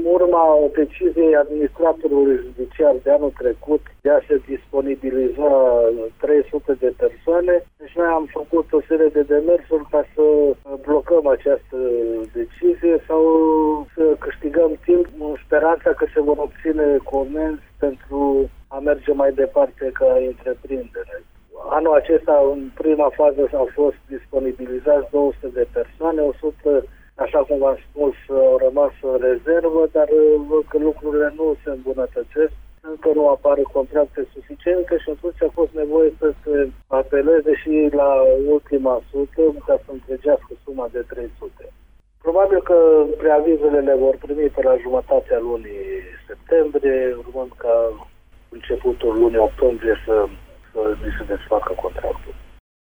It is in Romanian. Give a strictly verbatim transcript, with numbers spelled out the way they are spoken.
urma deciziei administratorului judiciar de anul trecut de a se disponibiliza trei sute de persoane, deci noi am făcut o serie de demersuri ca să blocăm această decizie sau să câștigăm timp în speranța că se vor obține comenzi pentru a merge mai departe ca întreprindere. Anul acesta, în prima fază, au fost disponibilizați două sute de persoane, o sută, așa cum v-am spus, au rămas în rezervă, dar văd că lucrurile nu se îmbunătățesc, încă nu apar contracte suficiente și atunci a fost nevoie să se apeleze și la ultima sută ca să întregească suma de trei sute. Probabil că preavizele le vor primi pe la jumătatea lunii septembrie, urmând ca începutul lunii octombrie să, să li se desfacă contractul.